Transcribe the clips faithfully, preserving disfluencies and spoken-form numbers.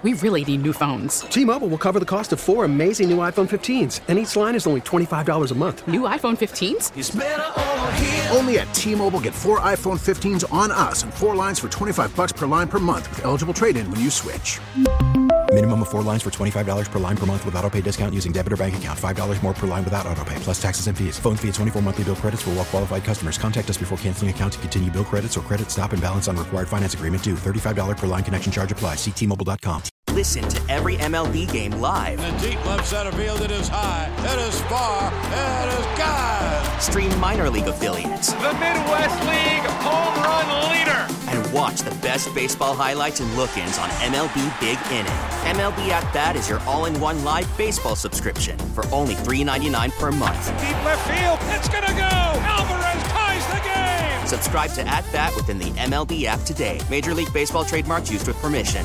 We really need new phones. T-Mobile will cover the cost of four amazing new iPhone fifteens, and each line is only twenty-five dollars a month. New iPhone fifteens? It's better over here. Only at T-Mobile, get four iPhone fifteens on us and four lines for twenty-five dollars per line per month with eligible trade-in when you switch. Minimum of four lines for twenty-five dollars per line per month with autopay discount using debit or bank account. five dollars more per line without autopay, plus taxes and fees. Phone fee at twenty-four monthly bill credits for well-qualified customers. Contact us before canceling account to continue bill credits or credit stop and balance on required finance agreement due. thirty-five dollars per line connection charge applies. See T Mobile dot com. Listen to every M L B game live. In the deep left center field, it is high, it is far, it is gone. Stream minor league affiliates. The Midwest League home run leader. And watch the best baseball highlights and look-ins on M L B Big Inning. M L B At Bat is your all-in-one live baseball subscription for only three dollars and ninety-nine cents per month. Deep left field, it's gonna go. Alvarez ties the game. Subscribe to At Bat within the M L B app today. Major League Baseball trademarks used with permission.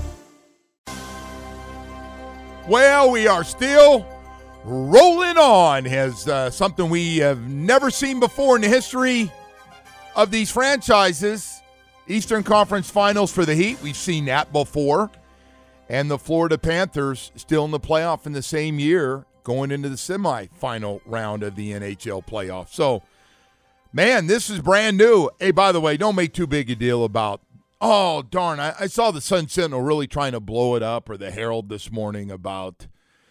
Well, we are still rolling on as uh, something we have never seen before in the history of these franchises. Eastern Conference Finals for the Heat. We've seen that before. And the Florida Panthers still in the playoff in the same year, going into the semifinal round of the N H L playoffs. So, man, this is brand new. Hey, by the way, don't make too big a deal about, oh, darn, I, I saw the Sun Sentinel really trying to blow it up, or the Herald this morning about,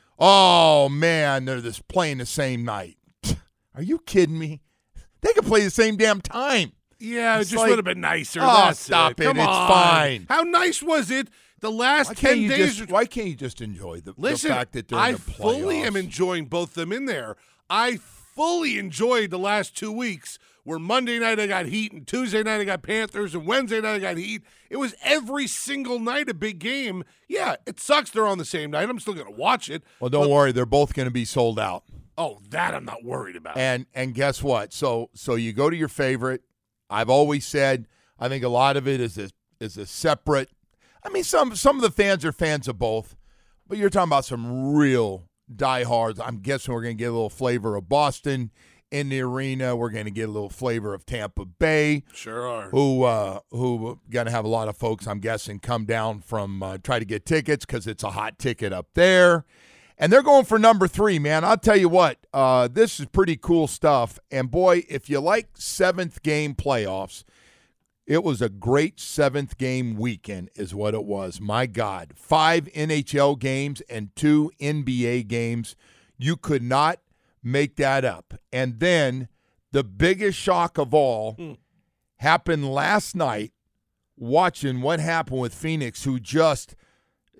oh, man, they're just playing the same night. Are you kidding me? They could play the same damn time. Yeah, It's it just like, would have been nicer. Oh, That's stop it. Come It's on. fine. How nice was it the last Why can't ten you days? just, why can't you just enjoy the, Listen, the fact that they're I in the playoffs? fully am enjoying both of them in there. I fully enjoyed the last two weeks where Monday night I got Heat and Tuesday night I got Panthers and Wednesday night I got Heat. It was every single night a big game. Yeah, it sucks they're on the same night. I'm still going to watch it. Well, don't but, worry. They're both going to be sold out. Oh, that I'm not worried about. And and guess what? So so you go to your favorite. I've always said I think a lot of it is a, is a separate. I mean, some some of the fans are fans of both, but you're talking about some real diehards. I'm guessing we're going to get a little flavor of Boston in the arena. We're going to get a little flavor of Tampa Bay. Sure are. Who uh, who going to have a lot of folks, I'm guessing, come down from uh, try to get tickets because it's a hot ticket up there. And they're going for number three, man. I'll tell you what, uh, this is pretty cool stuff. And, boy, if you like seventh game playoffs, it was a great seventh game weekend is what it was. My God, five N H L games and two N B A games. You could not make that up. And then the biggest shock of all mm. happened last night, watching what happened with Phoenix, who just –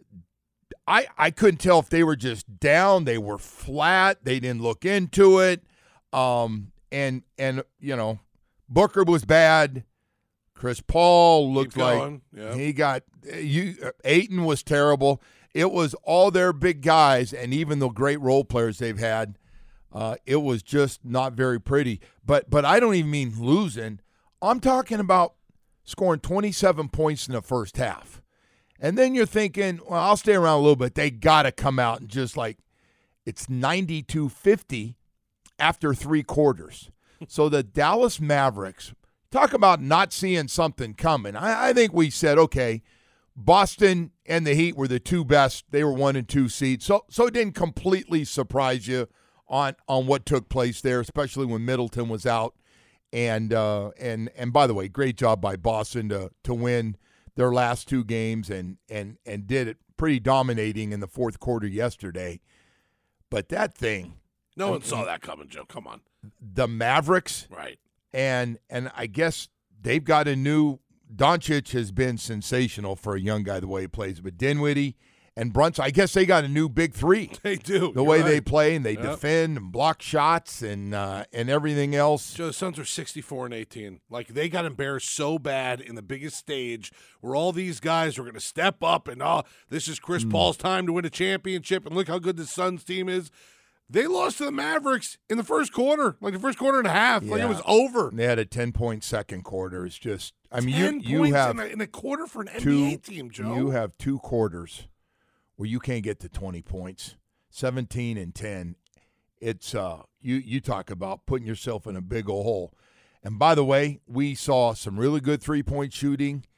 I, I couldn't tell if they were just down, they were flat, they didn't look into it. Um, and, and you know, Booker was bad. Chris Paul looked like yeah. he got you. Ayton was terrible. It was all their big guys, and even the great role players they've had. Uh, it was just not very pretty. But but I don't even mean losing. I'm talking about scoring twenty-seven points in the first half. And then you're thinking, well, I'll stay around a little bit. They got to come out and just like, it's ninety-two fifty after three quarters. So the Dallas Mavericks, talk about not seeing something coming. I, I think we said, okay, Boston and the Heat were the two best. They were one and two seeds. So so it didn't completely surprise you on, on what took place there, especially when Middleton was out. And uh, and and by the way, great job by Boston to to win their last two games and and and did it pretty dominating in the fourth quarter yesterday. But that thing. No one saw that coming, Joe. Come on. The Mavericks. Right. And and I guess they've got a new – Doncic has been sensational for a young guy the way he plays. But Dinwiddie and Brunson, I guess they got a new big three. They do. The way right. they play and they yep. defend and block shots and uh, and everything else. Joe, the Suns are sixty-four and eighteen. Like, they got embarrassed so bad in the biggest stage where all these guys are going to step up and, oh, this is Chris mm. Paul's time to win a championship, and look how good the Suns team is. They lost to the Mavericks in the first quarter, like the first quarter and a half. Yeah. Like, it was over. They had a ten-point second quarter. It's just, I mean, ten you, you have in a, in a quarter for an two, N B A team, Joe. You have two quarters where you can't get to twenty points, seventeen and ten. It's uh, you you talk about putting yourself in a big old hole. And by the way, we saw some really good three-point shooting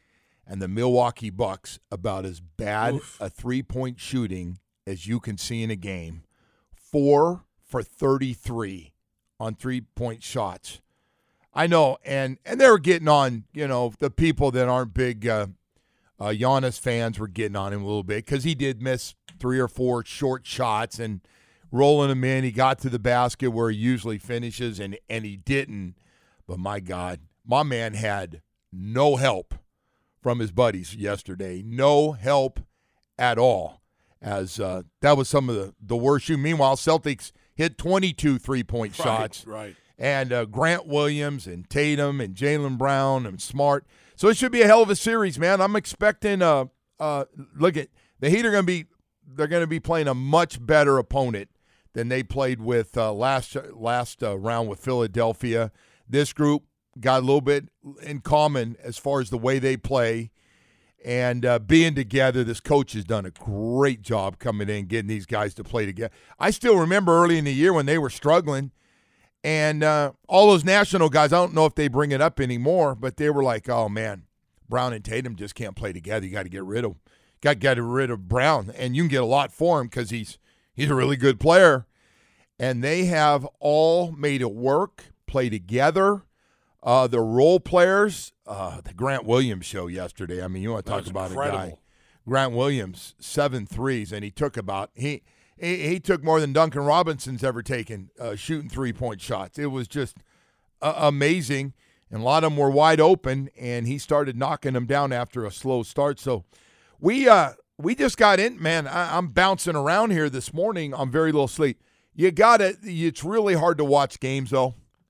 and the Milwaukee Bucks about as bad Oof. a three-point shooting as you can see in a game. Four for thirty-three on three-point shots. I know, and and they were getting on, you know, the people that aren't big uh, uh, Giannis fans were getting on him a little bit because he did miss three or four short shots and rolling them in. He got to the basket where he usually finishes, and, and he didn't. But, my God, my man had no help from his buddies yesterday. No help at all, as uh, that was some of the, the worst shooting. Meanwhile, Celtics hit twenty-two three-point Right, shots. Right. And uh, Grant Williams and Tatum and Jaylen Brown and Smart. So it should be a hell of a series, man. I'm expecting. Uh, uh, look at the Heat are going to be. They're going to be playing a much better opponent than they played with uh, last last uh, round with Philadelphia. This group got a little bit in common as far as the way they play and uh, being together. This coach has done a great job coming in, getting these guys to play together. I still remember early in the year when they were struggling. And uh, all those national guys, I don't know if they bring it up anymore, but they were like, oh, man, Brown and Tatum just can't play together. You got to get rid of them. Got to get rid of Brown. And you can get a lot for him because he's, he's a really good player. And they have all made it work, play together. Uh, the role players, uh, the Grant Williams show yesterday. I mean, you want to talk about incredible. a guy. Grant Williams, seven threes, and he took about – he. He, he took more than Duncan Robinson's ever taken uh, shooting three-point shots. It was just uh, amazing, and a lot of them were wide open, and he started knocking them down after a slow start. So we uh, we just got in. Man, I, I'm bouncing around here this morning on very little sleep. You got it. It's really hard to watch games, though,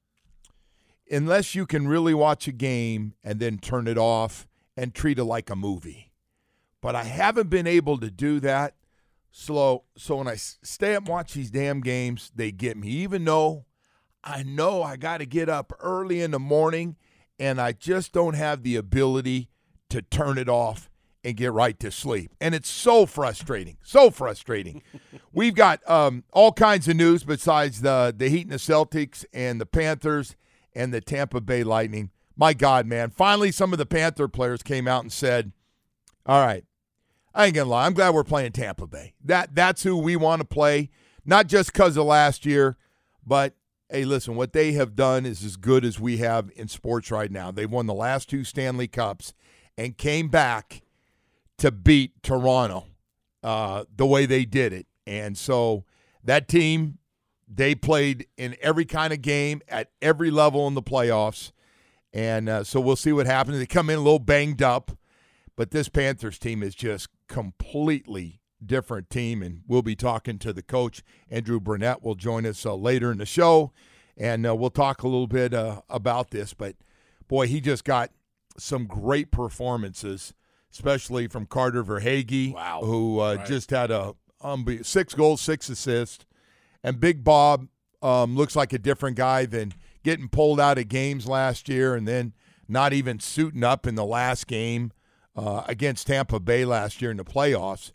unless you can really watch a game and then turn it off and treat it like a movie. But I haven't been able to do that. Slow. So when I stay up and watch these damn games, they get me. Even though I know I got to get up early in the morning, and I just don't have the ability to turn it off and get right to sleep. And it's so frustrating, so frustrating. We've got um, all kinds of news besides the, the Heat and the Celtics and the Panthers and the Tampa Bay Lightning. My God, man. Finally, some of the Panther players came out and said, all right, I ain't going to lie. I'm glad we're playing Tampa Bay. That That's who we want to play, not just because of last year, but, hey, listen, what they have done is as good as we have in sports right now. They've won the last two Stanley Cups and came back to beat Toronto uh, the way they did it. And so that team, they played in every kind of game at every level in the playoffs. And uh, so we'll see what happens. They come in a little banged up. But this Panthers team is just completely different team, and we'll be talking to the coach. Andrew Burnett will join us uh, later in the show, and uh, we'll talk a little bit uh, about this. But, boy, he just got some great performances, especially from Carter Verhaeghe, wow. who uh, right. just had a um, six goals, six assists. And Big Bob um, looks like a different guy than getting pulled out of games last year and then not even suiting up in the last game. Uh, against Tampa Bay last year in the playoffs,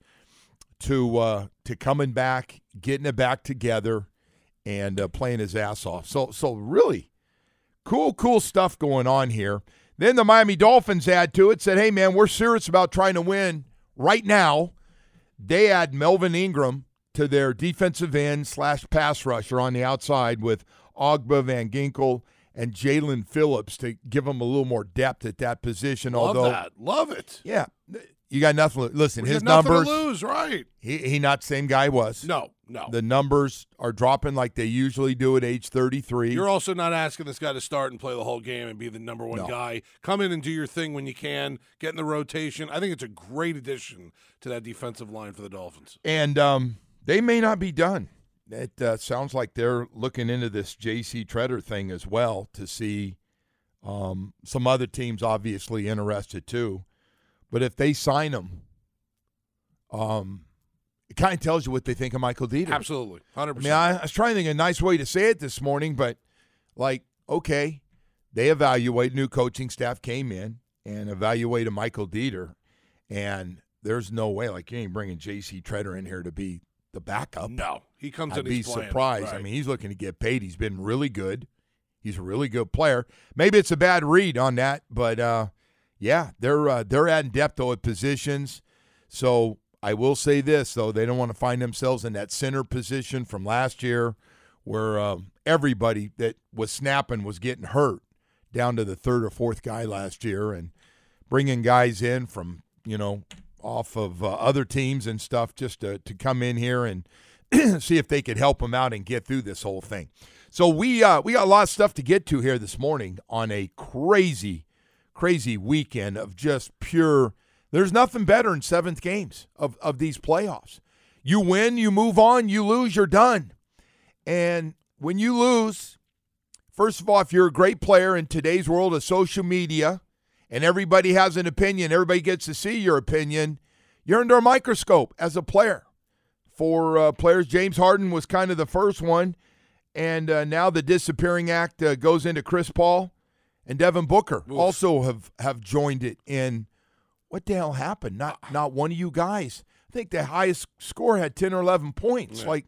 to uh, to coming back, getting it back together, and uh, playing his ass off. So so really cool, cool stuff going on here. Then the Miami Dolphins add to it, said, hey, man, we're serious about trying to win right now. They add Melvin Ingram to their defensive end slash pass rusher on the outside with Ogba, Van Ginkel, and Jalen Phillips to give them a little more depth at that position. Love Although, that. Love it. Yeah, you got nothing. Listen, We his got nothing numbers. to lose, right? He he not the same guy he was. No, no. The numbers are dropping like they usually do at age thirty-three. You're also not asking this guy to start and play the whole game and be the number one No. guy. Come in and do your thing when you can. Get in the rotation. I think it's a great addition to that defensive line for the Dolphins. And um, they may not be done. It uh, sounds like they're looking into this J C Treader thing as well to see um, some other teams obviously interested too. But if they sign him, um, it kind of tells you what they think of Michael Dieter. Absolutely, one hundred I percent. mean, I, I was trying to think of a nice way to say it this morning, but like, okay, they evaluate, new coaching staff came in and evaluated Michael Dieter, and there's no way, like, you ain't bringing J C Treader in here to be the backup. No, he comes I'd in. be he's playing. surprised. Right. I mean, he's looking to get paid. He's been really good. He's a really good player. Maybe it's a bad read on that, but uh, Yeah, they're uh, they're adding depth though at positions. So I will say this though, they don't want to find themselves in that center position from last year, where uh, everybody that was snapping was getting hurt, down to the third or fourth guy last year, and bringing guys in from you know off of uh, other teams and stuff just to to come in here and see if they could help them out and get through this whole thing. So we uh, we got a lot of stuff to get to here this morning on a crazy. Crazy weekend of just pure – there's nothing better in seventh games of, of these playoffs. You win, you move on. You lose, you're done. And when you lose, first of all, if you're a great player in today's world of social media and everybody has an opinion, everybody gets to see your opinion, you're under a microscope as a player. For uh, players, James Harden was kind of the first one, and uh, now the disappearing act uh, goes into Chris Paul. And Devin Booker Oof. also have, have joined it in what the hell happened? Not not one of you guys. I think the highest score had ten or eleven points. Yeah. Like,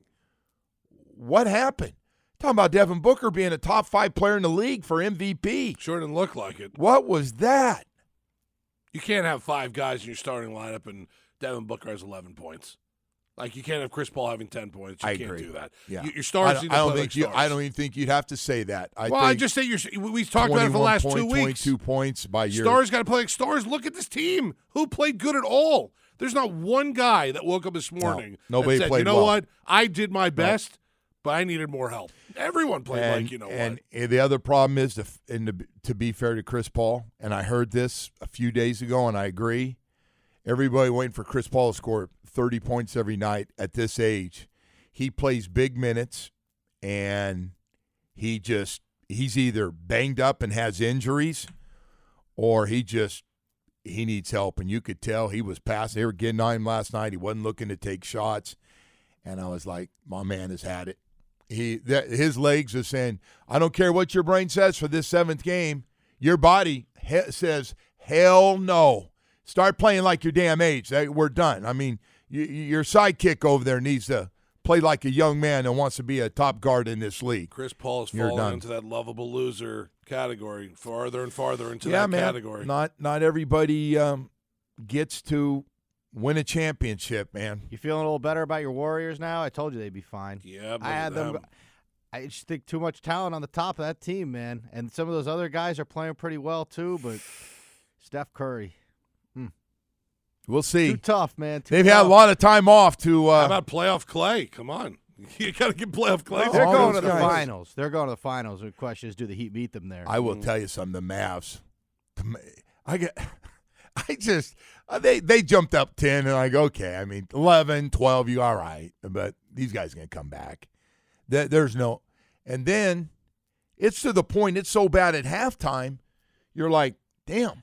what happened? Talking about Devin Booker being a top five player in the league for M V P. Sure didn't look like it. What was that? You can't have five guys in your starting lineup and Devin Booker has eleven points. Like, you can't have Chris Paul having ten points. You I can't agree. do that. Yeah. You, your stars I, need I to don't play think like you. stars. I don't even think you'd have to say that. I well, think I just say you're. We talked about it for the last point, two weeks. twenty-two points by year. Stars got to play like stars. Look at this team. Who played good at all? There's not one guy that woke up this morning. No, nobody that said, played You know well. what? I did my best, no. but I needed more help. Everyone played and, like you know and, what. And the other problem is, to, and to, to be fair to Chris Paul, and I heard this a few days ago, and I agree. Everybody waiting for Chris Paul to score thirty points every night at this age. He plays big minutes, and he just he's either banged up and has injuries, or he just he needs help. And you could tell he was passing. They were getting on him last night. He wasn't looking to take shots, and I was like, my man has had it. He that, his legs are saying, I don't care what your brain says for this seventh game. Your body he- says, hell no. Start playing like your damn age. We're done. I mean, you, your sidekick over there needs to play like a young man that wants to be a top guard in this league. Chris Paul is You're falling done. into that lovable loser category, farther and farther into yeah, that man. category. Not not everybody um, gets to win a championship, man. You feeling a little better about your Warriors now? I told you they'd be fine. Yeah, I had them. them. I just think too much talent on the top of that team, man. And some of those other guys are playing pretty well too, but Steph Curry. Hmm. We'll see. Too tough, man. Too They've tough. had a lot of time off to uh, How about playoff Clay? Come on. You got to get playoff Clay. No, they're all going those to the guys. finals. They're going to the finals. The question is, do the Heat beat them there? I will tell you something. The Mavs, I get, I just they they jumped up ten, and I go, okay. I mean, eleven, twelve, you all right, but these guys are gonna come back. There, there's no, and then it's to the point. It's so bad at halftime, you're like, damn.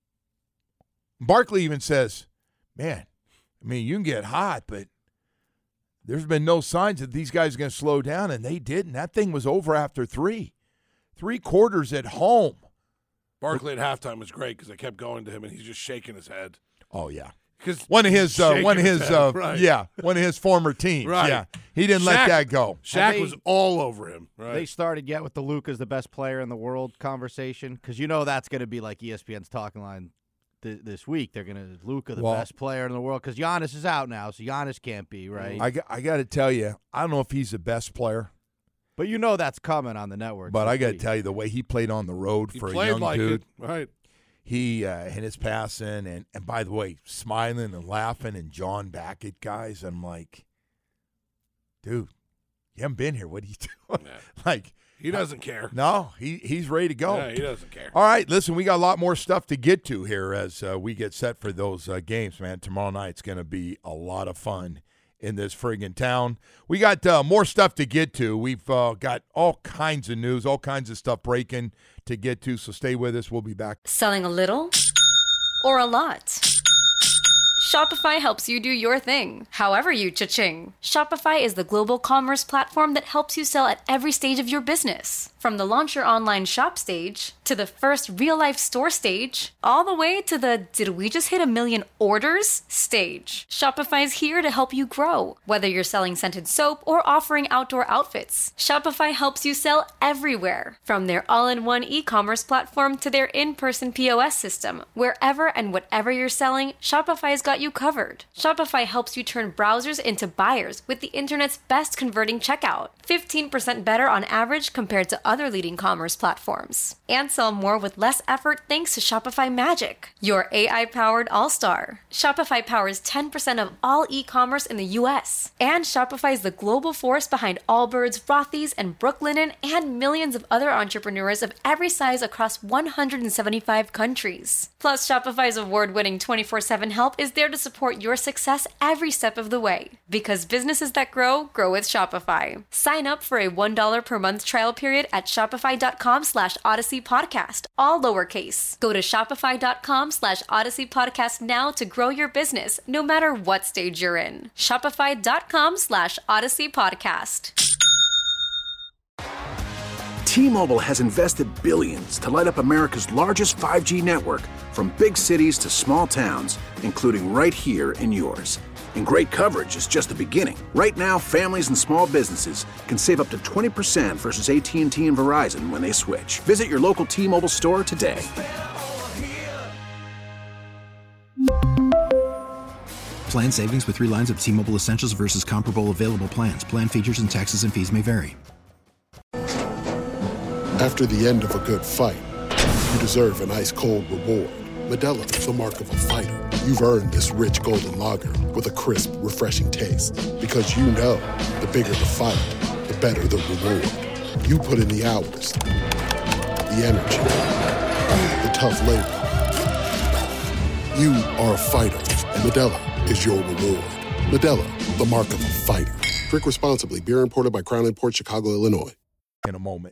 Barkley even says, man, I mean, you can get hot, but there's been no signs that these guys are going to slow down, and they didn't. That thing was over after three. Three quarters at home. Barkley at halftime was great because I kept going to him, and he's just shaking his head. Oh, yeah. Because one of his, uh, one of his, head, uh, right. yeah, one of his former teams. Right. Yeah, he didn't Shaq, let that go. Shaq they, was all over him. Right. They started yet with the Luka's the best player in the world conversation because you know that's going to be like E S P N's talking line th- this week. They're going to Luka the well, best player in the world because Giannis is out now, so Giannis can't be right. I, I got to tell you, I don't know if he's the best player, but you know that's coming on the network. But I got to week. tell you, the way he played on the road he for a played young like dude, it. Right? He uh, and his passing, and, and by the way, smiling and laughing and John back at guys. I'm like, dude, you haven't been here. What are you doing? Yeah. Like, he doesn't care. No, he he's ready to go. Yeah, he doesn't care. All right, listen, we got a lot more stuff to get to here as uh, we get set for those uh, games, man. Tomorrow night's going to be a lot of fun in this friggin' town. We got uh, more stuff to get to. We've uh, got all kinds of news, all kinds of stuff breaking to get to, so stay with us. We'll be back. Selling a little or a lot? Shopify helps you do your thing, however you cha-ching. Shopify is the global commerce platform that helps you sell at every stage of your business. From the launch your online shop stage, to the first real-life store stage, all the way to the did we just hit a million orders stage. Shopify's here to help you grow. Whether you're selling scented soap or offering outdoor outfits, Shopify helps you sell everywhere. From their all-in-one e-commerce platform to their in-person P O S system, wherever and whatever you're selling, Shopify's got you covered. Shopify helps you turn browsers into buyers with the internet's best converting checkout. fifteen percent better on average compared to other leading commerce platforms. And sell more with less effort thanks to Shopify Magic, your A I-powered all-star. Shopify powers ten percent of all e-commerce in the U S. And Shopify is the global force behind Allbirds, Rothy's, and Brooklinen, and millions of other entrepreneurs of every size across one hundred seventy-five countries. Plus, Shopify's award-winning twenty-four seven help is there to support your success every step of the way. Because businesses that grow, grow with Shopify. Sign up for a one dollar per month trial period at shopify.com slash Odyssey Podcast, all lowercase. Go to shopify.com slash Odyssey Podcast now to grow your business, no matter what stage you're in. Shopify.com slash Odyssey Podcast. T-Mobile has invested billions to light up America's largest five G network, from big cities to small towns, including right here in yours. And great coverage is just the beginning. Right now, families and small businesses can save up to twenty percent versus A T and T and Verizon when they switch. Visit your local T-Mobile store today. Plan savings with three lines of T-Mobile Essentials versus comparable available plans. Plan features and taxes and fees may vary. After the end of a good fight, you deserve an ice-cold reward. Modelo is the mark of a fighter. You've earned this rich golden lager with a crisp, refreshing taste. Because you know, the bigger the fight, the better the reward. You put in the hours, the energy, the tough labor. You are a fighter, and Modelo is your reward. Modelo, the mark of a fighter. Drink responsibly. Beer imported by Crown Imports, Chicago, Illinois. In a moment.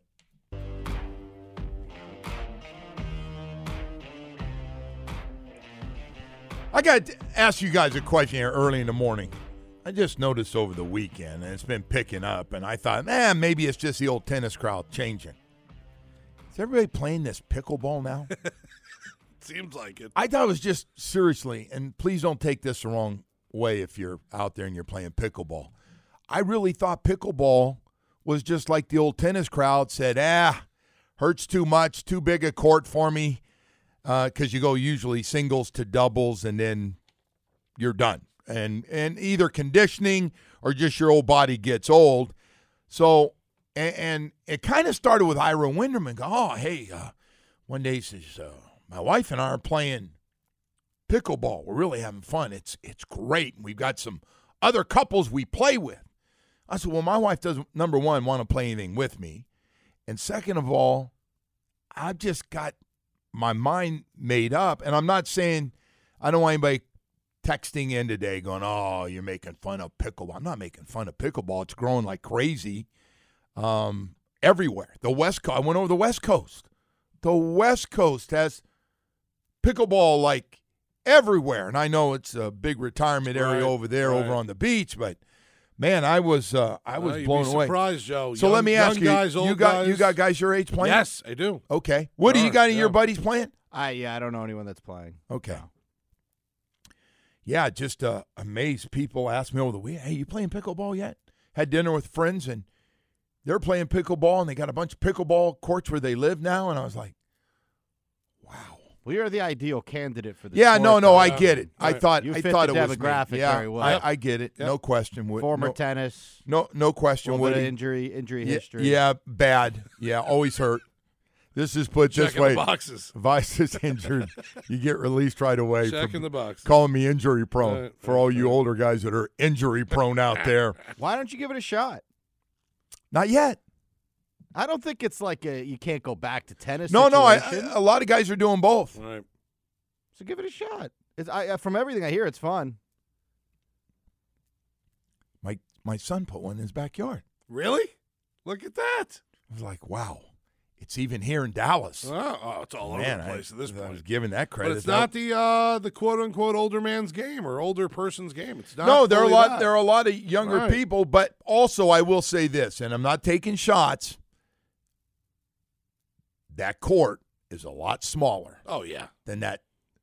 I got to ask you guys a question here early in the morning. I just noticed over the weekend, and it's been picking up, and I thought, eh, maybe it's just the old tennis crowd changing. Is everybody playing this pickleball now? Seems like it. I thought it was just, seriously, and please don't take this the wrong way if you're out there and you're playing pickleball. I really thought pickleball was just like the old tennis crowd said, ah, hurts too much, too big a court for me. Because uh, you go usually singles to doubles, and then you're done. And and either conditioning or just your old body gets old. So, and, and it kind of started with Ira Winderman. Go, oh, hey, uh, one day he says, uh, my wife and I are playing pickleball. We're really having fun. It's it's great. We've got some other couples we play with. I said, well, my wife doesn't, number one, want to play anything with me. And second of all, I've just got my mind made up, and I'm not saying I don't want anybody texting in today going, oh, you're making fun of pickleball. I'm not making fun of pickleball. It's growing like crazy um, everywhere. The West Coast, I went over the West Coast. The West Coast has pickleball like everywhere, and I know it's a big retirement area right, over there, right. over on the beach, but man, I was uh, I was well, blown you'd be away. Surprised, Joe. So young, let me ask you: guys, you old got guys. you got guys your age playing? Yes, I do. Okay, what do you got? Any yeah. your buddies playing? I yeah, I don't know anyone that's playing. Okay. No. Yeah, just uh, amazed. People ask me over the weekend, "Hey, you playing pickleball yet?" Had dinner with friends, and they're playing pickleball, and they got a bunch of pickleball courts where they live now, and I was like, "Wow." We are the ideal candidate for this. Yeah, sport, no, no, though. I get it. Right. I thought you I fit thought the it was demographic me. Yeah, very well. I, Yep. I get it. Yep. No question. Former no, tennis. No, no question. A little bit of Woody. injury, injury yeah, history. Yeah, bad. Yeah, always hurt. This is put this Checking way. the boxes. Vice is injured. You get released right away. Checking from the boxes. Calling me injury prone Right, for right, all you right. older guys that are injury prone out there. Why don't you give it a shot? Not yet. I don't think it's like a, you can't go back to tennis. No, no. I, situation. I, a lot of guys are doing both. All right. So give it a shot. It's, I, from everything I hear, it's fun. My my son put one in his backyard. Really? Look at that. I was like, wow. It's even here in Dallas. Oh, oh it's all Man, over the place I, at this I point. was giving that credit. But it's not the uh, the quote unquote older man's game or older person's game. It's not. No, there are a lot. That. There are a lot of younger right. people, but also I will say this, and I'm not taking shots. That court is a lot smaller. Oh yeah. Than that.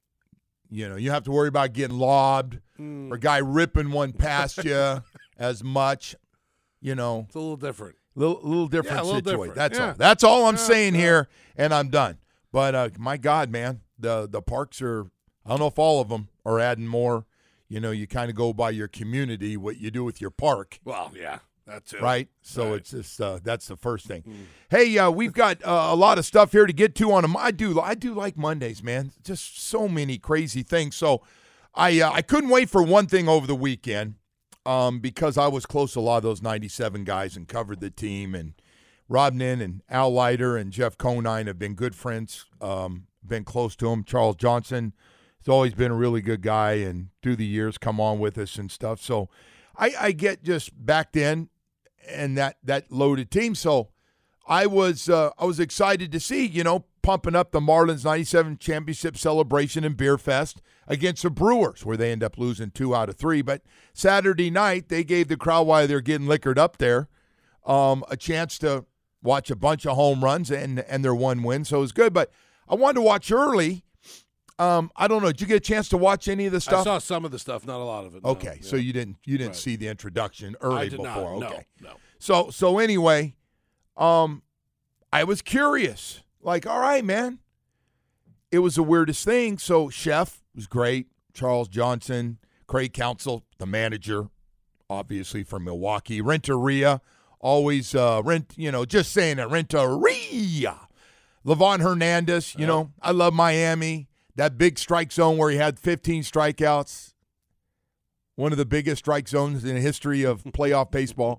You know, you have to worry about getting lobbed mm. or a guy ripping one past you as much. You know, it's a little different. Little, little different yeah, a little situation. different. That's yeah. all. That's all I'm yeah, saying yeah. here, and I'm done. But uh, my God, man, the the parks are. I don't know if all of them are adding more. You know, you kind of go by your community, what you do with your park. Well, yeah, that's it. Right. So right. it's just uh, that's the first thing. Mm. Hey, uh, we've got uh, a lot of stuff here to get to on them. I do. I do like Mondays, man. Just so many crazy things. So I uh, I couldn't wait for one thing over the weekend. Um, because I was close to a lot of those ninety-seven guys and covered the team. And Rob Nin and Al Leiter and Jeff Conine have been good friends, um, been close to him. Charles Johnson has always been a really good guy and through the years come on with us and stuff. So I, I get just back in and that, that loaded team. So I was uh, I was excited to see, you know, pumping up the Marlins ninety-seven championship celebration and beer fest against the Brewers, where they end up losing two out of three. But Saturday night, they gave the crowd, while they're getting liquored up there, um, a chance to watch a bunch of home runs and and their one win. So it was good. But I wanted to watch early. Um, I don't know. Did you get a chance to watch any of the stuff? I saw some of the stuff, not a lot of it. No. Okay, yeah. so you didn't you didn't right. see the introduction early I did before. Not. Okay, no, no. So so anyway, um, I was curious. Like, all right, man. It was the weirdest thing. So Chef was great. Charles Johnson, Craig Counsell, the manager, obviously from Milwaukee. Renteria, always uh, rent. You know, just saying it. Renteria. Levon Hernandez. You know, I love Miami. That big strike zone where he had fifteen strikeouts. One of the biggest strike zones in the history of playoff baseball.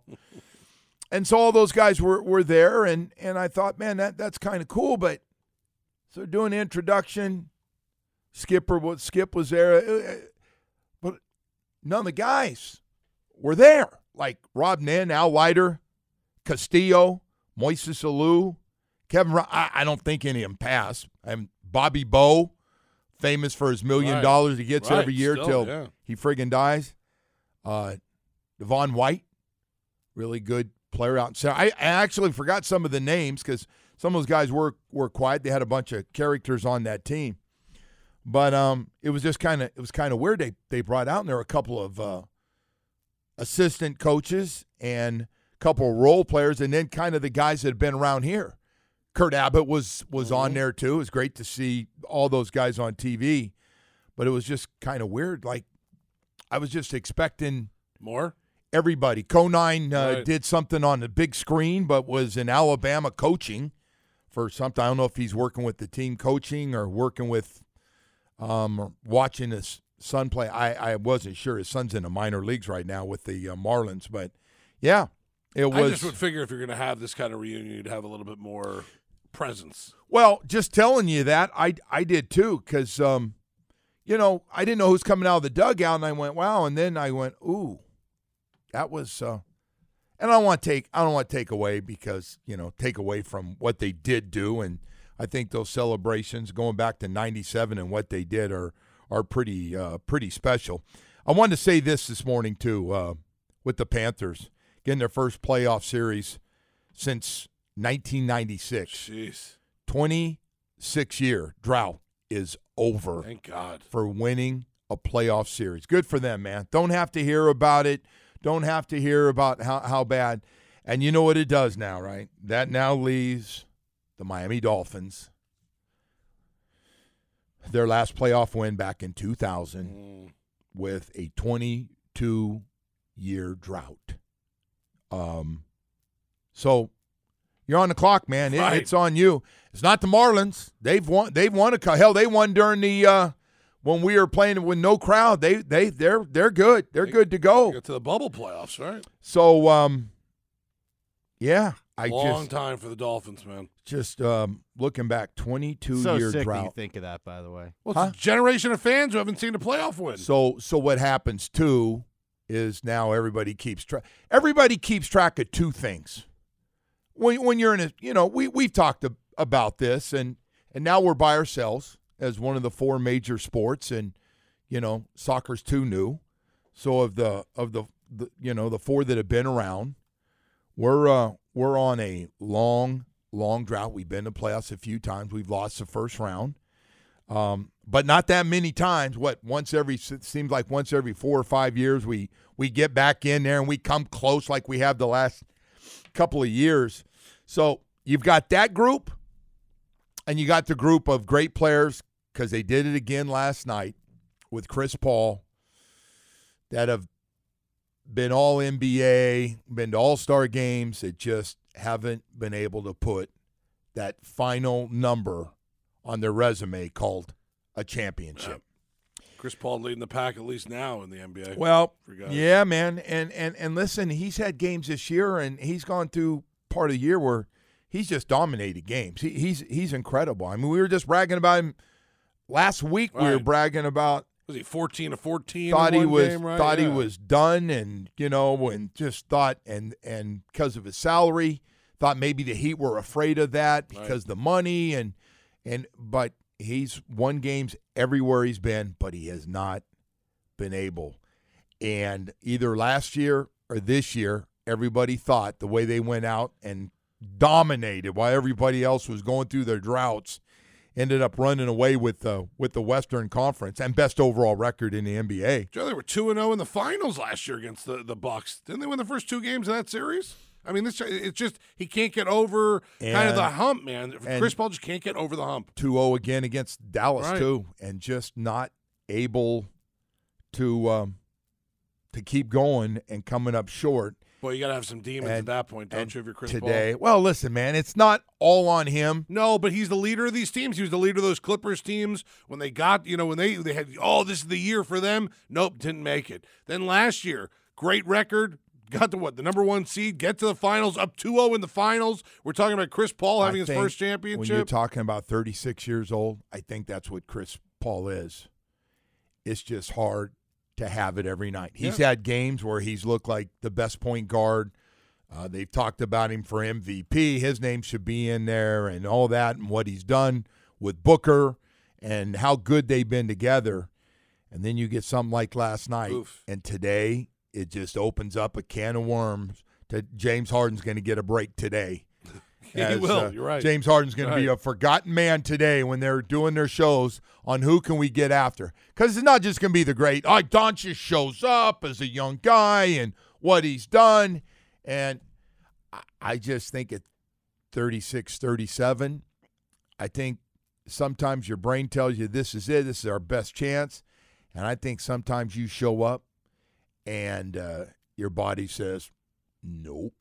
And so all those guys were, were there, and, and I thought, man, that that's kind of cool. But so doing the introduction, Skipper was Skip was there, but none of the guys were there. Like Rob Nin, Al Leiter, Castillo, Moises Alou, Kevin. Ra- I, I don't think any of them passed. And Bobby Bowe, famous for his million right. dollars he gets right. every year Still, till yeah. he friggin' dies. Uh, Devon White, really good player out in center. I, I actually forgot some of the names because some of those guys were were quiet. They had a bunch of characters on that team, but um, it was just kind of it was kind of weird. They they brought out and there were a couple of uh, assistant coaches and a couple of role players, and then kind of the guys that had been around here. Kurt Abbott was was mm-hmm. on there too. It was great to see all those guys on T V, but it was just kind of weird. Like I was just expecting more. Everybody. Conine uh, right. did something on the big screen, but was in Alabama coaching for something. I don't know if he's working with the team coaching or working with um, or watching his son play. I, I wasn't sure. His son's in the minor leagues right now with the uh, Marlins. But, yeah, it was. I just would figure if you're going to have this kind of reunion, you'd have a little bit more presence. Well, just telling you that, I, I did too because, um, you know, I didn't know who's coming out of the dugout, and I went, wow. And then I went, ooh. That was, uh, and I don't want to take, I don't want to take away because, you know, take away from what they did do. And I think those celebrations going back to ninety-seven and what they did are, are pretty, uh, pretty special. I wanted to say this this morning too, uh, with the Panthers getting their first playoff series since nineteen ninety-six. Jeez. twenty-six year drought is over. Thank God. For winning a playoff series. Good for them, man. Don't have to hear about it. Don't have to hear about how, how bad. And you know what it does now, right? That now leaves the Miami Dolphins. Their last playoff win back in two thousand mm. with a twenty-two year drought. Um, so you're on the clock, man. It, right. It's on you. It's not the Marlins. They've won. They've won a hell. They won during the. Uh, When we were playing with no crowd, they they they're they're good. They're they, good to go. Get to the bubble playoffs, right? So, um, yeah, I long just, time for the Dolphins, man. Just um, looking back, twenty-two so year sick drought. That you think of that, by the way. Well, it's huh? a generation of fans who haven't seen a playoff win. So, so what happens too is now everybody keeps track. Everybody keeps track of two things. When when you're in a, you know, we we've talked about this, and and now we're by ourselves as one of the four major sports, and you know, soccer's too new. So of the of the, the you know the four that have been around, we're uh, we're on a long long drought. We've been to playoffs a few times. We've lost the first round, um, but not that many times. What once every it seems like once every four or five years we we get back in there and we come close like we have the last couple of years. So you've got that group, and you got the group of great players, because they did it again last night with Chris Paul, that have been all N B A, been to all-star games, that just haven't been able to put that final number on their resume called a championship. Yeah. Chris Paul leading the pack, at least now in the N B A. Well, yeah, man. And, and, and listen, he's had games this year, and he's gone through part of the year where he's just dominated games. He, he's he's incredible. I mean, we were just bragging about him last week. Right. We were bragging about was he fourteen to fourteen? Thought in he one was game, right? thought yeah. he was done, and you know, and just thought, and and because of his salary, thought maybe the Heat were afraid of that because right. the money, and and but he's won games everywhere he's been, but he has not been able. And either last year or this year, everybody thought the way they went out and dominated while everybody else was going through their droughts, ended up running away with the with the Western Conference and best overall record in the N B A. Joe, they were two and zero in the finals last year against the the Bucks. Didn't they win the first two games of that series? I mean, this it's just he can't get over and, kind of the hump, man. Chris Paul just can't get over the hump. two oh again against Dallas right. too, and just not able to um, to keep going and coming up short. Well, you got to have some demons and, at that point, don't you, if you're Chris today, Paul? Well, listen, man, it's not all on him. No, but he's the leader of these teams. He was the leader of those Clippers teams when they got, you know, when they, they had, oh, this is the year for them. Nope, didn't make it. Then last year, great record, got to what, the number one seed, get to the finals, up two oh in the finals. We're talking about Chris Paul having his first championship. When you're talking about thirty-six years old, I think that's what Chris Paul is. It's just hard to have it every night. He's yeah. had games where he's looked like the best point guard. Uh, they've talked about him for M V P. His name should be in there and all that, and what he's done with Booker and how good they've been together. And then you get something like last night. Oof. And today it just opens up a can of worms. To James Harden's going to get a break today. As, he will. Uh, You're right. James Harden's going right. to be a forgotten man today when they're doing their shows on who can we get after. Because it's not just going to be the great, oh, Doncic shows up as a young guy and what he's done. And I just think at thirty-six, thirty-seven, I think sometimes your brain tells you this is it, this is our best chance. And I think sometimes you show up and uh, your body says, nope,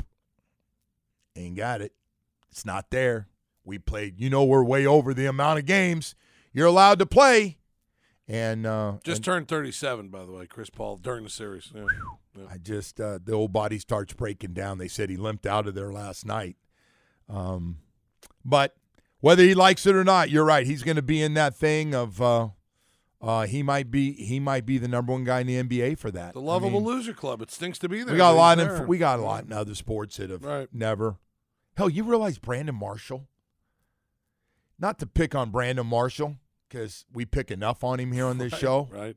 ain't got it. It's not there. We played, you know, we're way over the amount of games you're allowed to play. And uh, just and, turned thirty-seven, by the way, Chris Paul, during the series. Yeah. Yeah. I just, uh, the old body starts breaking down. They said he limped out of there last night. Um, but whether he likes it or not, you're right. He's going to be in that thing of uh, uh, he might be he might be the number one guy in the N B A for that. The love I mean, of a loser club. It stinks to be there. We got a lot there. in we got a lot in other sports that have right. never. Hell, you realize Brandon Marshall? Not to pick on Brandon Marshall, because we pick enough on him here on this right, show. Right.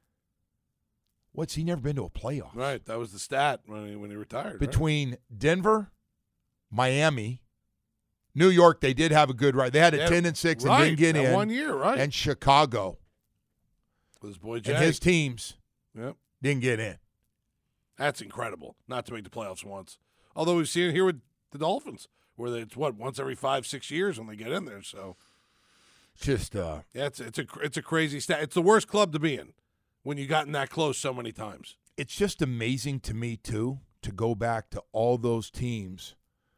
What's he never been to a playoff? Right. That was the stat when he, when he retired. Between right? Denver, Miami, New York, they did have a good ride. They had a yeah, ten and six right. and didn't get that in. One year, right. And Chicago. With his boy Jay. And his teams yep. didn't get in. That's incredible. Not to make the playoffs once. Although we've seen it here with the Dolphins, where they, it's, what, once every five, six years when they get in there. So, Just uh, yeah, it's it's a it's a crazy stat. It's the worst club to be in when you've gotten that close so many times. It's just amazing to me too to go back to all those teams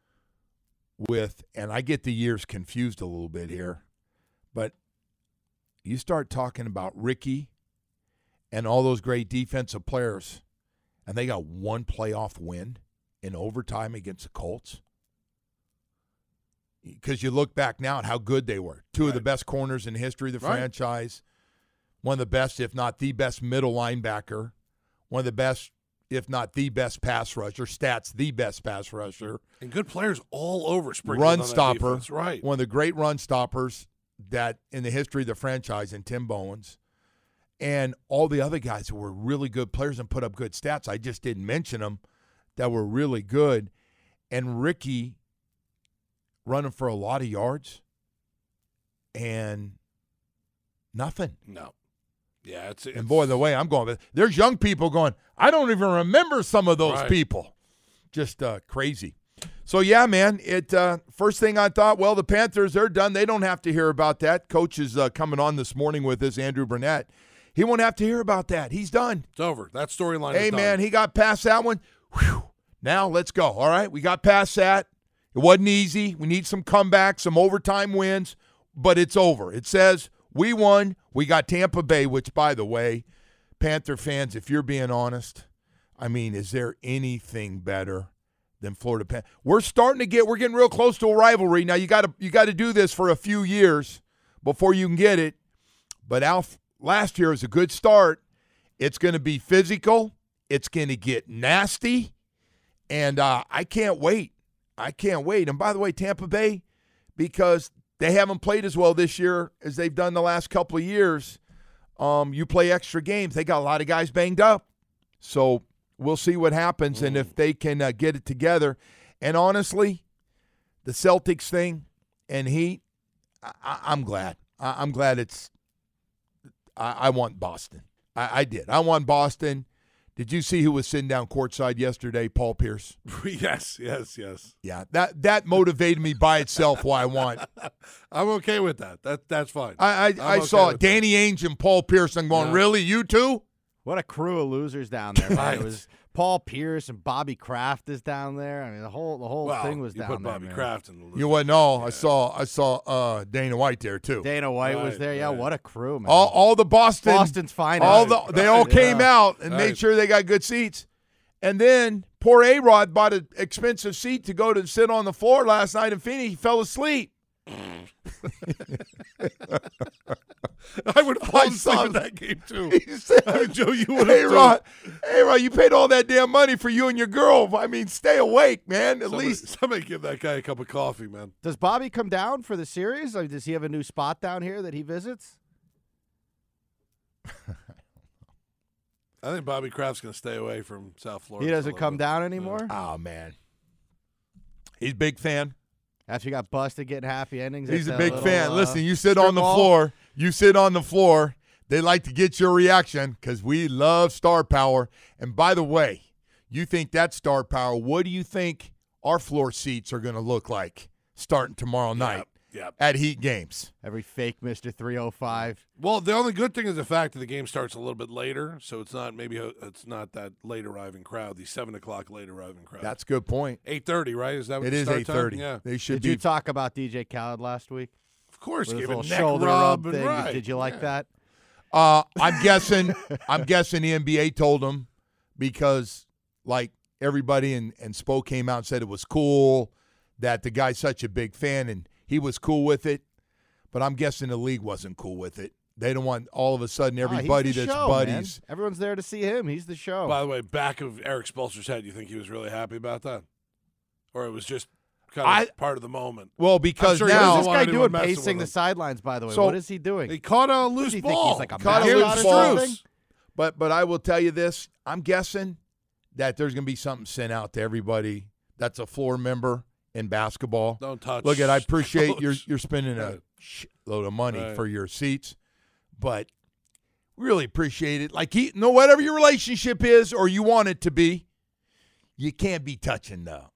with, and I get the years confused a little bit here, but you start talking about Ricky and all those great defensive players, and they got one playoff win in overtime against the Colts. Because you look back now at how good they were. Two right. of the best corners in the history of the right. franchise. One of the best, if not the best, middle linebacker. One of the best if not the best pass rusher. Stats, the best pass rusher. And good players all over sprinkled Run on that stopper. defense, right. One of the great run stoppers that in the history of the franchise in Tim Bowens. And all the other guys who were really good players and put up good stats. I just didn't mention them that were really good. And Ricky running for a lot of yards and nothing. No. Yeah, it's, it's and boy, the way I'm going, there's young people going, I don't even remember some of those right. people. Just uh, crazy. So, yeah, man, it uh, first thing I thought, well, the Panthers, they're done. They don't have to hear about that. Coach is uh, coming on this morning with us, Andrew Burnett. He won't have to hear about that. He's done. It's over. That storyline Hey, is done. man, he got past that one. Whew. Now let's go. All right, we got past that. It wasn't easy. We need some comebacks, some overtime wins, but it's over. It says we won. We got Tampa Bay, which, by the way, Panther fans, if you're being honest, I mean, is there anything better than Florida Pan? We're starting to get, we're getting real close to a rivalry. Now, you got to you got to do this for a few years before you can get it. But Alf, last year was a good start. It's going to be physical. It's going to get nasty. And uh, I can't wait. I can't wait. And by the way, Tampa Bay, because they haven't played as well this year as they've done the last couple of years, um, you play extra games. They got a lot of guys banged up. So we'll see what happens mm. and if they can uh, get it together. And honestly, the Celtics thing and Heat, I- I'm glad. I- I'm glad it's I, I want Boston. I-, I did. I want Boston. Did you see who was sitting down courtside yesterday? Paul Pierce. yes, yes, yes. Yeah, that that motivated me by itself. Why I want. I'm okay with that. That that's fine. I I, I okay saw Danny that. Ainge and Paul Pierce. I'm going, yeah. really, you two? What a crew of losers down there. Right. It was Paul Pierce and Bobby Kraft is down there. I mean, the whole the whole well, thing was you down put there. Bobby man. Kraft in the You what? No, yeah. I saw I saw uh, Dana White there too. Dana White right, was there. Yeah, right. what a crew, man. All all the Boston Boston's finest. All the Right, they right, all came yeah. out and Right. made sure they got good seats. And then poor A-Rod bought an expensive seat to go to sit on the floor last night in Phoenix. He fell asleep. I would have fallen asleep saw in that game too. He said, I mean, Joe, you would Hey have. Rod, hey Rod, you paid all that damn money for you and your girl. I mean, stay awake, man. At Somebody, least somebody give that guy a cup of coffee, man. Does Bobby come down for the series? Or does he have a new spot down here that he visits? I think Bobby Kraft's going to stay away from South Florida. He for a doesn't little come bit. down anymore? Oh man. He's a big fan. After he got busted getting happy endings. He's at a that big little, fan. uh, Listen, you sit strip on the mall. floor. You sit on the floor. They like to get your reaction because we love star power. And by the way, you think that's star power. What do you think our floor seats are going to look like starting tomorrow night yep. at Heat games? Every fake Mister three oh five. Well, the only good thing is the fact that the game starts a little bit later, so it's not maybe a, it's not that late arriving crowd, the seven o'clock late arriving crowd. That's a good point. eight thirty, right? Is that what It the is start eight thirty. time? Yeah, They should Did be. you talk about D J Khaled last week? of course. With his Give a little neck shoulder rub rub and thing. right. Did you like yeah. that? Uh, I'm guessing. I'm guessing the N B A told him because, like everybody in, in Spoke came out and said it was cool that the guy's such a big fan and he was cool with it. But I'm guessing the league wasn't cool with it. They don't want all of a sudden everybody oh, he's the that's show, buddies. Man. Everyone's there to see him. He's the show. By the way, back of Eric Spoelstra's head, you think he was really happy about that, or it was just kind of I, part of the moment? Well, because sure he now what doesn't is this want guy anyone doing messing pacing with the him. sidelines, by the way? So- what is he doing? He caught a Does loose he think ball. he's like a Caught a mascot loose or ball. something? But but I will tell you this: I'm guessing that there's going to be something sent out to everybody that's a floor member in basketball. Don't touch. Look, at I appreciate Coach. you're you're spending a Right. shitload of money Right. for your seats, but really appreciate it. Like he, no, whatever your relationship is or you want it to be, you can't be touching though.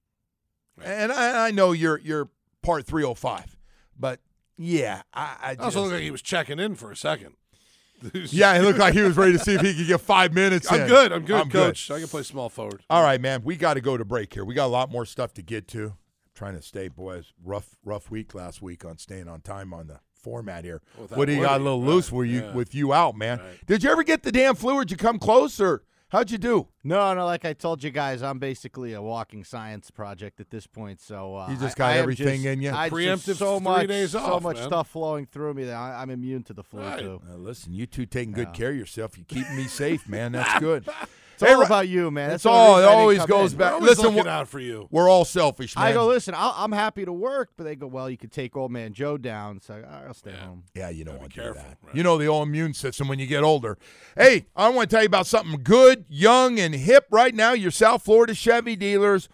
And I, I know you're you're part three oh five, but yeah, I, I It just, also looked like he was checking in for a second. yeah, it looked like he was ready to see if he could get five minutes. I'm in. good. I'm good, I'm Coach. I can play small forward. All right, man. We got to go to break here. We got a lot more stuff to get to. I'm trying to stay, boys. Rough, rough week last week on staying on time on the format here. Well, that what do you got a Woody, little right, loose with you yeah. with you out, man? Right. Did you ever get the damn flu? Or did you come close, or how'd you do? No, no, like I told you guys, I'm basically a walking science project at this point. So uh, You just I- got I am everything just- in you? I just Preemptive so three much, days so off, much man. stuff flowing through me that I, I'm immune to the flu Right. too. Uh, listen, you two taking good Yeah. care of yourself. You keeping me safe, man. That's good. It's all hey, about you, man. That's That's all. It always goes in. back. We're always listen, looking out for you. We're all selfish, man. I go, listen, I'll, I'm happy to work, but they go, well, you could take old man Joe down. So I'll stay yeah. home. Yeah, you don't want to do careful, that. right. You know the old immune system when you get older. Hey, I want to tell you about something good, young, and hip right now. Your South Florida Chevy dealers.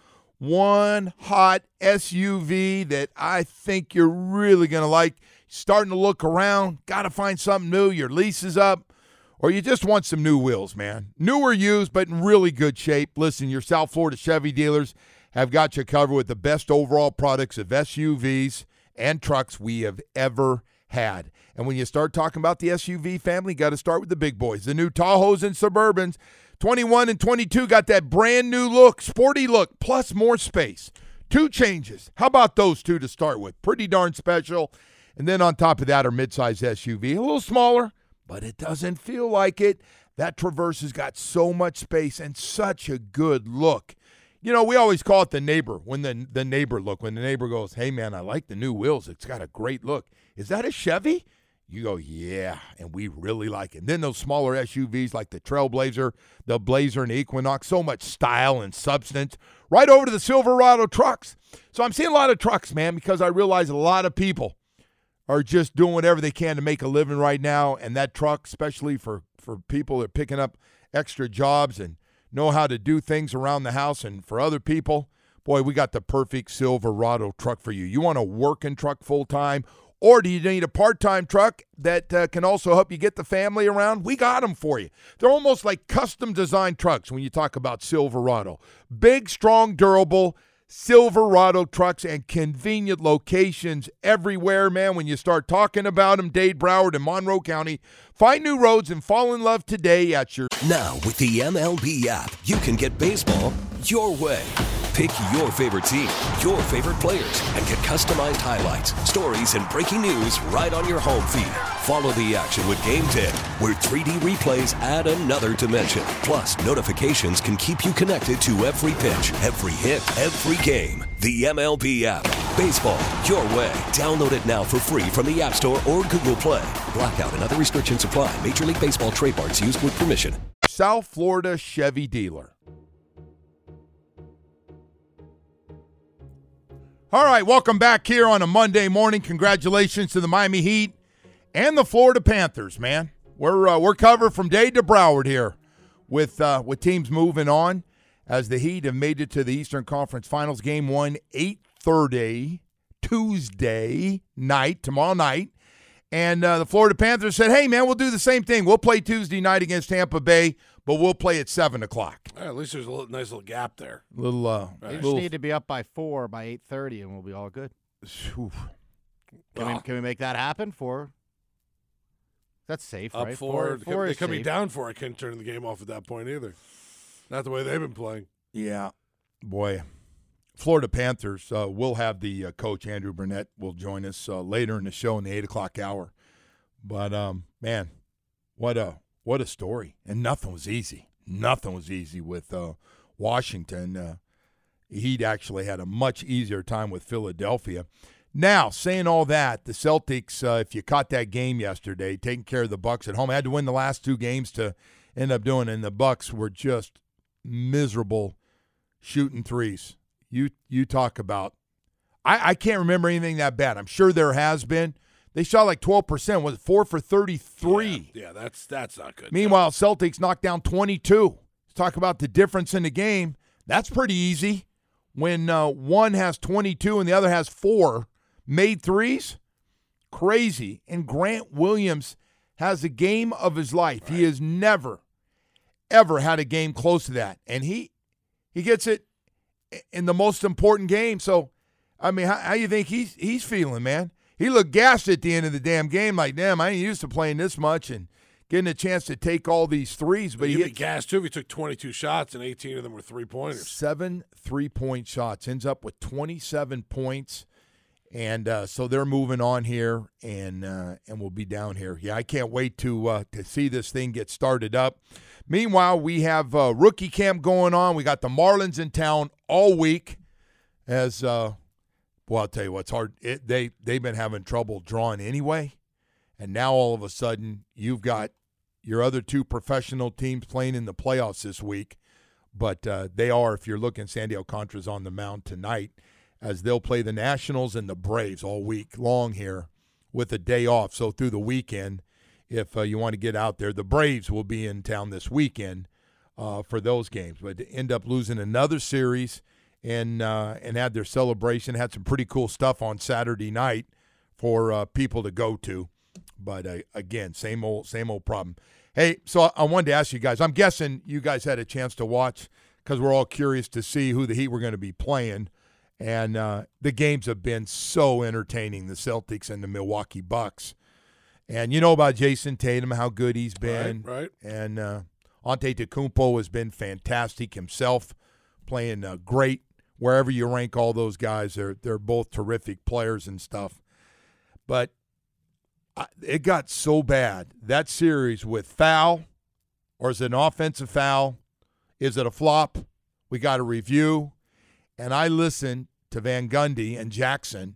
One hot S U V that I think you're really going to like. Starting to look around, got to find something new. Your lease is up, or you just want some new wheels, man. New or used, but in really good shape. Listen, your South Florida Chevy dealers have got you covered with the best overall products of S U Vs and trucks we have ever had. And when you start talking about the S U V family, got to start with the big boys, the new Tahoes and Suburbans. twenty-one and twenty-two got that brand new look, sporty look, plus more space. Two changes. How about those two to start with? Pretty darn special. And then on top of that, our midsize S U V, a little smaller, but it doesn't feel like it. That Traverse has got so much space and such a good look. You know, we always call it the neighbor, when the, the neighbor look. When the neighbor goes, hey, man, I like the new wheels. It's got a great look. Is that a Chevy? You go, yeah, and we really like it. And then those smaller S U Vs like the Trailblazer, the Blazer, and the Equinox, so much style and substance. Right over to the Silverado trucks. So I'm seeing a lot of trucks, man, because I realize a lot of people are just doing whatever they can to make a living right now. And that truck, especially for, for people that are picking up extra jobs and know how to do things around the house, and for other people, boy, we got the perfect Silverado truck for you. You want a working truck full-time, or do you need a part-time truck that uh, can also help you get the family around? We got them for you. They're almost like custom-designed trucks when you talk about Silverado. Big, strong, durable Silverado trucks and convenient locations everywhere, man. When you start talking about them, Dade, Broward, and Monroe County, find new roads and fall in love today at your... Now, with the M L B app, you can get baseball your way. Pick your favorite team, your favorite players, and get customized highlights, stories, and breaking news right on your home feed. Follow the action with Game ten, where three D replays add another dimension. Plus, notifications can keep you connected to every pitch, every hit, every game. The M L B app. Baseball your way. Download it now for free from the App Store or Google Play. Blackout and other restrictions apply. Major League Baseball trademarks used with permission. South Florida Chevy dealer. All right, welcome back here on a Monday morning. Congratulations to the Miami Heat and the Florida Panthers, man. We're uh, we're covered from Dade to Broward here with uh, with teams moving on as the Heat have made it to the Eastern Conference Finals. Game one, eight thirty, Tuesday night, tomorrow night. And uh, the Florida Panthers said, hey, man, we'll do the same thing. We'll play Tuesday night against Tampa Bay, but we'll play at seven o'clock. Right, at least there's a little, nice little gap there. Little, uh, They just little, need to be up by four by eight thirty, and we'll be all good. Can, we, can we make that happen for? That's safe, Up right? four. Four, four they is could be safe. down four. I couldn't turn the game off at that point either. Not the way they've been playing. Yeah, boy. Florida Panthers uh, will have the uh, coach, Andrew Burnett, will join us uh, later in the show in the eight o'clock hour. But, um, man, what a what a story. And nothing was easy. Nothing was easy with uh, Washington. Uh, he'd actually had a much easier time with Philadelphia. Now, saying all that, the Celtics, uh, if you caught that game yesterday, taking care of the Bucks at home, had to win the last two games to end up doing it, and the Bucks were just miserable shooting threes. You you talk about I, I can't remember anything that bad. I'm sure there has been. They shot like twelve percent. Was it four for thirty-three? Yeah, yeah, that's that's not good. Meanwhile, Celtics knocked down twenty-two. Let's talk about the difference in the game. That's pretty easy. When uh, one has twenty-two and the other has four made threes, crazy. And Grant Williams has a game of his life. Right. He has never, ever had a game close to that. And he he gets it in the most important game. So, I mean, how, how you think he's he's feeling, man? He looked gassed at the end of the damn game, like, damn, I ain't used to playing this much and getting a chance to take all these threes. But He'd he be gassed, too, if he took twenty-two shots and eighteen of them were three-pointers. Seven three-point shots. Ends up with twenty-seven points. And uh, so they're moving on here, and uh, and we'll be down here. Yeah, I can't wait to uh, to see this thing get started up. Meanwhile, we have uh, rookie camp going on. We got the Marlins in town all week. As uh, well, I'll tell you what's hard. It, they they've been having trouble drawing anyway, and now all of a sudden you've got your other two professional teams playing in the playoffs this week. But uh, they are, if you're looking, Sandy Alcantara's on the mound tonight, as they'll play the Nationals and the Braves all week long here with a day off. So through the weekend, if uh, you want to get out there, the Braves will be in town this weekend uh, for those games. But to end up losing another series and uh, and had their celebration, had some pretty cool stuff on Saturday night for uh, people to go to. But, uh, again, same old same old problem. Hey, so I wanted to ask you guys, I'm guessing you guys had a chance to watch because we're all curious to see who the Heat were going to be playing. And uh, the games have been so entertaining, the Celtics and the Milwaukee Bucks. And you know about Jason Tatum, how good he's been. Right, right. And uh, Antetokounmpo has been fantastic himself, playing uh, great. Wherever you rank all those guys, they're, they're both terrific players and stuff. But it got so bad, that series with foul, or is it an offensive foul? Is it a flop? We got a review. And I listened to Van Gundy and Jackson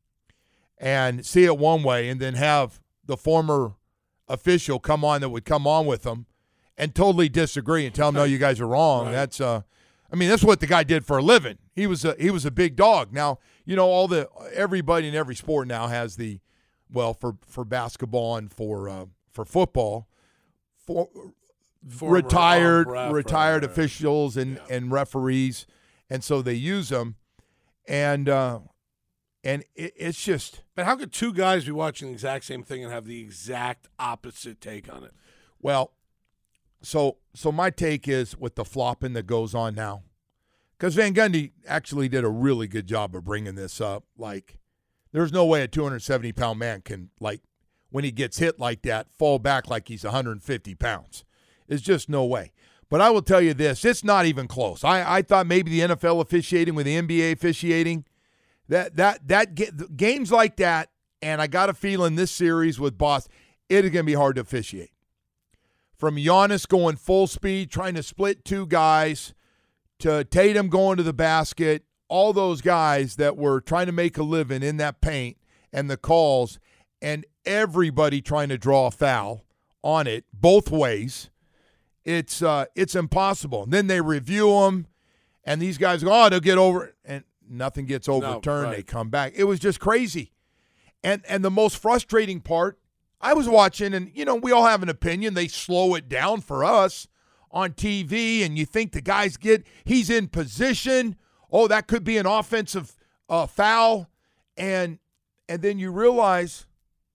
and see it one way and then have the former official come on that would come on with them and totally disagree and tell them, no, you guys are wrong. Right. That's, uh, I mean, that's what the guy did for a living. He was a, he was a big dog. Now, you know, all the, everybody in every sport now has the, well, for, for basketball and for uh, for football, for Former retired ref, retired right. officials and, yeah. and referees, and so they use them, and uh, and it, it's just. But how could two guys be watching the exact same thing and have the exact opposite take on it? Well, so so my take is with the flopping that goes on now, because Van Gundy actually did a really good job of bringing this up, like. There's no way a two hundred seventy pound man can, like, when he gets hit like that, fall back like he's one hundred fifty pounds. There's just no way. But I will tell you this, it's not even close. I, I thought maybe the N F L officiating with the N B A officiating, that that that games like that, and I got a feeling this series with Boston, it is going to be hard to officiate. From Giannis going full speed, trying to split two guys, to Tatum going to the basket, all those guys that were trying to make a living in that paint and the calls, and everybody trying to draw a foul on it both ways, it's uh, it's impossible. And then they review them, and these guys go, oh, they'll get over it, and nothing gets overturned. No, right. They come back. It was just crazy. And and the most frustrating part, I was watching, and, you know, we all have an opinion. They slow it down for us on T V, and you think the guys get, he's in position. Oh, that could be an offensive uh, foul, and and then you realize,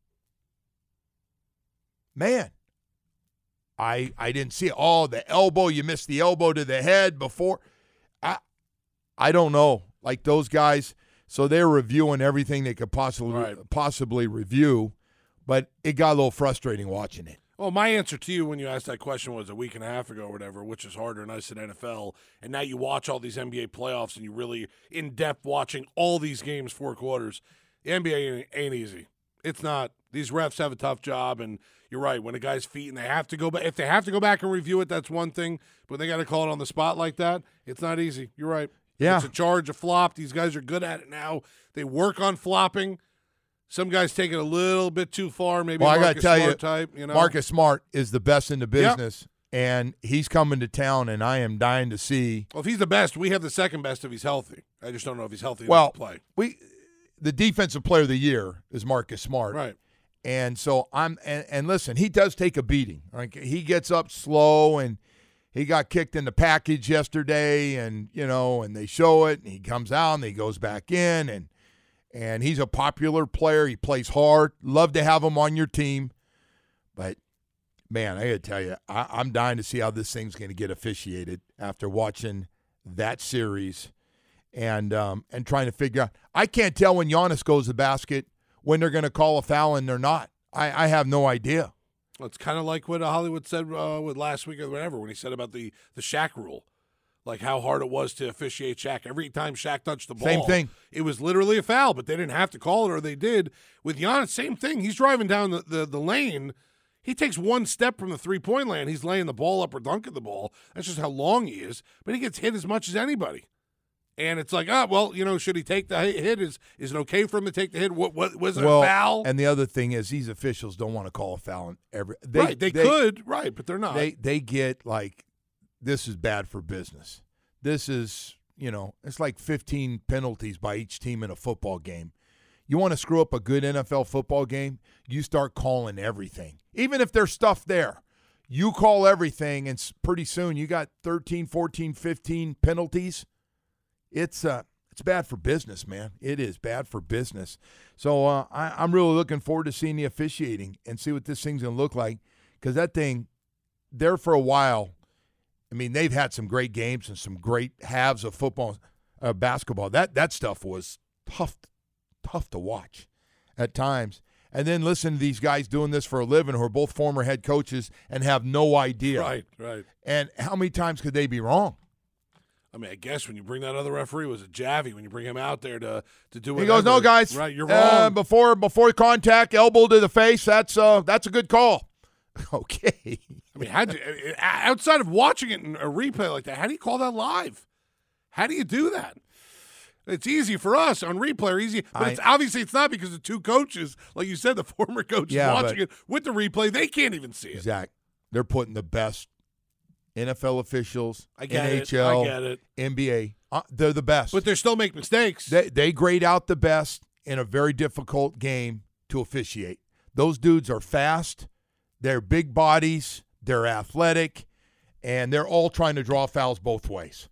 man, I I didn't see it. Oh, the elbow, you missed the elbow to the head before. I I don't know. Like those guys, so they're reviewing everything they could possibly right. possibly review, but it got a little frustrating watching it. Well, my answer to you when you asked that question was a week and a half ago or whatever, which is harder, and I said N F L, and now you watch all these N B A playoffs and you really in-depth watching all these games, four quarters. The N B A ain't, ain't easy. It's not. These refs have a tough job, and you're right. When a guy's feet and they have to go back, if they have to go back and review it, that's one thing, but they got to call it on the spot like that, it's not easy. You're right. Yeah. It's a charge, a flop. These guys are good at it now. They work on flopping. Some guys take it a little bit too far. Maybe well, Marcus I gotta tell Smart you, type. You know, Marcus Smart is the best in the business, yep. and he's coming to town, and I am dying to see. Well, if he's the best, we have the second best if he's healthy. I just don't know if he's healthy well, enough to play. We, the defensive player of the year is Marcus Smart, right? And so I'm, and, and listen, he does take a beating. Like he gets up slow, and he got kicked in the package yesterday, and you know, and they show it, and he comes out, and he goes back in, and. And he's a popular player. He plays hard. Love to have him on your team. But, man, I got to tell you, I, I'm dying to see how this thing's going to get officiated after watching that series and um, and trying to figure out. I can't tell when Giannis goes to the basket when they're going to call a foul and they're not. I, I have no idea. Well, it's kind of like what Hollywood said uh, with last week or whatever when he said about the, the Shaq rule. Like how hard it was to officiate Shaq. Every time Shaq touched the ball, same thing. It was literally a foul, but they didn't have to call it, or they did. With Giannis, same thing. He's driving down the, the, the lane. He takes one step from the three-point line. He's laying the ball up or dunking the ball. That's just how long he is. But he gets hit as much as anybody. And it's like, oh, well, you know, should he take the hit? Is is it okay for him to take the hit? What, what was it well, a foul? And the other thing is, these officials don't want to call a foul. In every they, right, they, they could, right, but they're not. They they get like, this is bad for business. This is, you know, it's like fifteen penalties by each team in a football game. You want to screw up a good N F L football game, you start calling everything. Even if there's stuff there, you call everything, and pretty soon you got thirteen, fourteen, fifteen penalties. It's uh, it's bad for business, man. It is bad for business. So uh, I, I'm really looking forward to seeing the officiating and see what this thing's going to look like, because that thing, there for a while, I mean, they've had some great games and some great halves of football, uh, basketball. That that stuff was tough tough to watch at times. And then listen to these guys doing this for a living who are both former head coaches and have no idea. Right, right. And how many times could they be wrong? I mean, I guess when you bring that other referee, was it Javi, when you bring him out there to, to do it. He goes, no, guys. Right, you're uh, wrong. before before contact, elbow to the face, that's uh, that's a good call. Okay. I mean, how'd you, outside of watching it in a replay like that, how do you call that live? How do you do that? It's easy for us on replay, or easy, but I, it's obviously it's not, because the two coaches, like you said, the former coaches yeah, watching it with the replay, they can't even see it. Zach, they're putting the best N F L officials, I get N H L, it. I get it. N B A. Uh, they're the best. But they still make mistakes. They, they grade out the best in a very difficult game to officiate. Those dudes are fast. They're big bodies. They're athletic. And they're all trying to draw fouls both ways.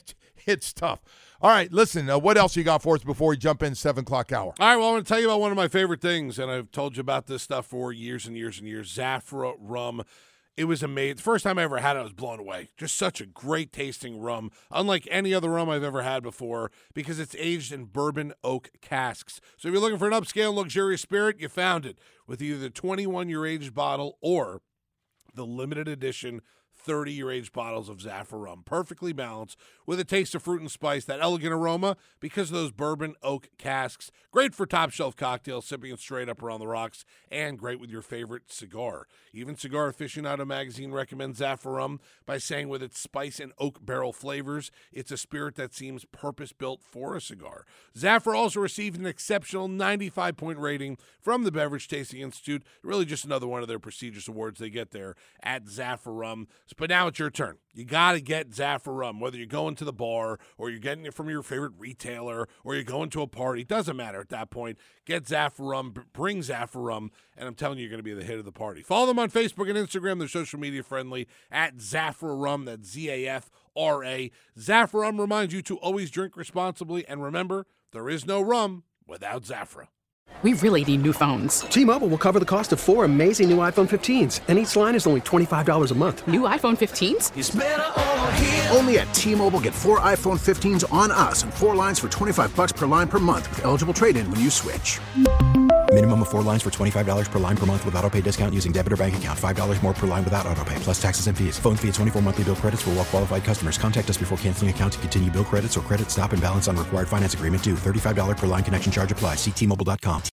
It's tough. All right, listen, uh, what else you got for us before we jump in seven o'clock hour? All right, well, I want to tell you about one of my favorite things, and I've told you about this stuff for years and years and years, Zafra rum. It was amazing. The first time I ever had it, I was blown away. Just such a great tasting rum, unlike any other rum I've ever had before, because it's aged in bourbon oak casks. So if you're looking for an upscale, luxurious spirit, you found it with either the twenty-one-year aged bottle or the limited edition thirty-year aged bottles of Zafra rum, perfectly balanced with a taste of fruit and spice, that elegant aroma because of those bourbon oak casks. Great for top shelf cocktails, sipping it straight up around the rocks, and great with your favorite cigar. Even Cigar Aficionado magazine recommends Zafra rum by saying with its spice and oak barrel flavors, it's a spirit that seems purpose-built for a cigar. Zafra also received an exceptional ninety-five point rating from the Beverage Tasting Institute. Really just another one of their prestigious awards they get there at Zafra rum. But now it's your turn. You got to get Zafra rum, whether you're going to the bar or you're getting it from your favorite retailer or you're going to a party. It doesn't matter at that point. Get Zafra rum, bring Zafra rum, and I'm telling you, you're going to be the hit of the party. Follow them on Facebook and Instagram. They're social media friendly at Zafra rum. That's Z A F R A. Zafra rum reminds you to always drink responsibly. And remember, there is no rum without Zafra. We really need new phones. T-Mobile will cover the cost of four amazing new iPhone fifteens, and each line is only twenty-five dollars a month. New iPhone fifteens? It's better over here. Only at T-Mobile, get four iPhone fifteens on us and four lines for twenty-five dollars per line per month with eligible trade-in when you switch. Minimum of four lines for twenty-five dollars per line per month with autopay discount using debit or bank account. five dollars more per line without autopay, plus taxes and fees. Phone fee at twenty-four monthly bill credits for well-qualified customers. Contact us before canceling account to continue bill credits or credit stop and balance on required finance agreement due. thirty-five dollars per line connection charge applies. See T Mobile dot com.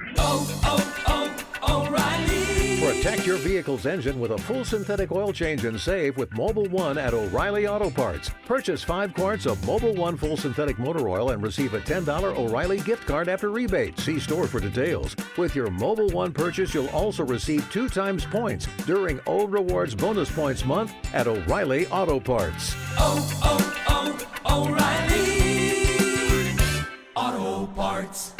Oh, oh, oh, O'Reilly. Protect your vehicle's engine with a full synthetic oil change and save with Mobil one at O'Reilly Auto Parts. Purchase five quarts of Mobil one full synthetic motor oil and receive a ten dollars O'Reilly gift card after rebate. See store for details. With your Mobil one purchase, you'll also receive two times points during O Rewards Bonus Points Month at O'Reilly Auto Parts. Oh, oh, oh, O'Reilly Auto Parts.